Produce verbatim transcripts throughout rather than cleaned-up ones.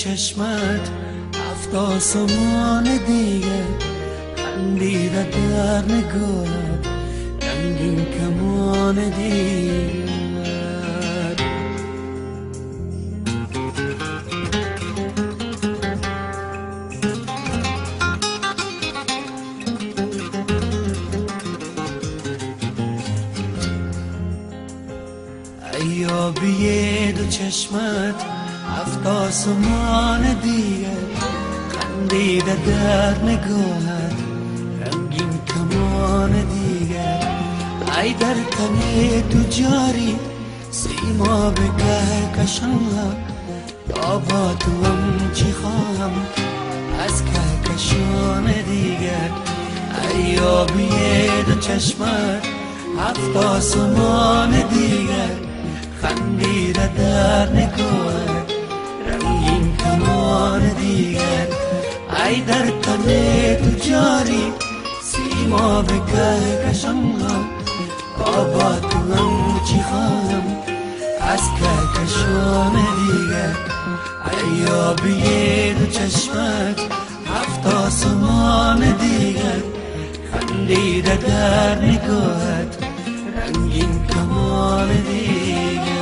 چشمت هفت آسمان دیگر، خندیده در نگاهت رنگین کمان دیگر. ایابی دو چشمت هفت آسمان دیگر، خندیده در نگاهت رنگین کمان دیگر. ای در تن تو جاری سیما به کهکشان، تا با تو هم چی خواهم از کهکشان دیگر. ایابی دو چشمت هفت آسمان دیگر، خندیده در نگاهت رنگین کمان دیگر. ای در تن تو جاری سیما به کهکشان، تا با تو هم چی خواهم از کهکشان دیگر. ایابی دو چشمت هفت آسمان دیگر، خندیده در نگاهت رنگین کمان دیگر.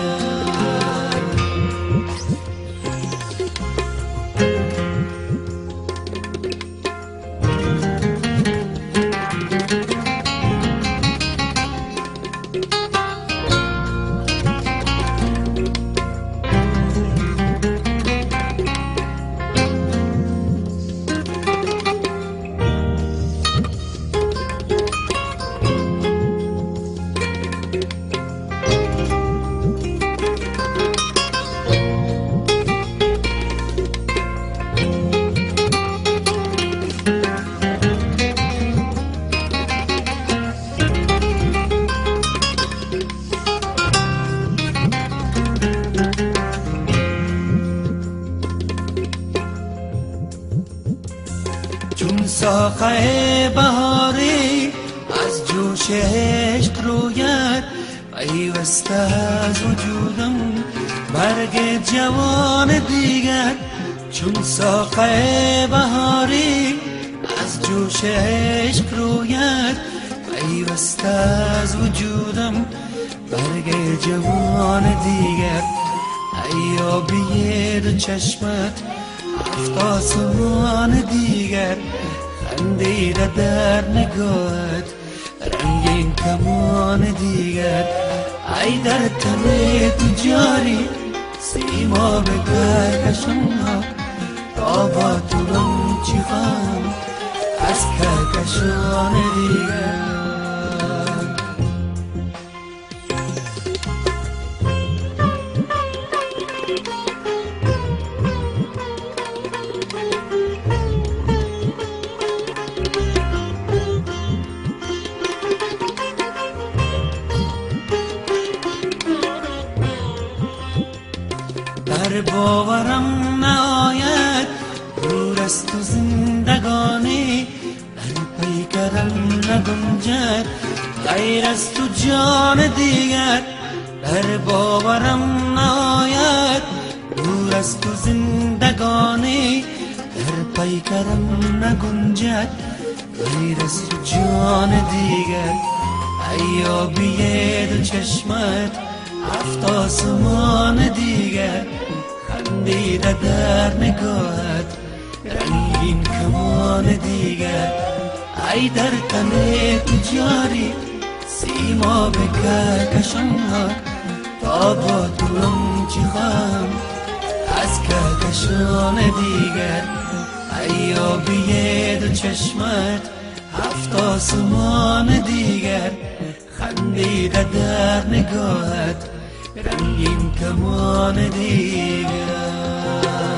چون ساقه بهاری از جوش عشق روید، پیوسته از وجودم برگ جوان دیگر. چون ساقه بهاری از جوش عشق روید، پیوسته از وجودم برگ جوان دیگر. ایابی دو چشمت هفت آسمان دیگر، خندیده در نگاهت رنگین کمان دیگر. ای در تن تو جاری سیما به کهکشان، تا با تو هم چی خواهم از کهکشان دیگر. در باورم نآید دور از تو زندگانی، در پیکرم نگنجد غیر از تو جان دیگر. در باورم نآید دور از تو زندگانی، در پیکرم نگنجد غیر از تو جان دیگر. ایابی دو چشمت هفت آسمان دیگر، خندیده در نگاهت رنگین کمان دیگر. ای در تن تو جاری سیما به کهکشان، تا با تو هم چی خواهم از کهکشان دیگر. ایابی دو چشمت هفت آسمان دیگر، خندیده در نگاهت رنگین کمان دیگر.